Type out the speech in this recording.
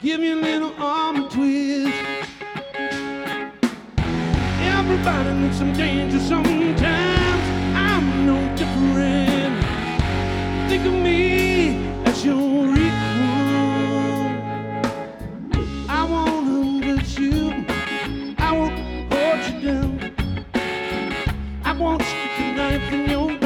Give me a little arm and twist. Everybody needs some danger sometimes. I'm no different. Think of me as your equal. I won't hurt you. I won't hold you down. I won't stick a knife in your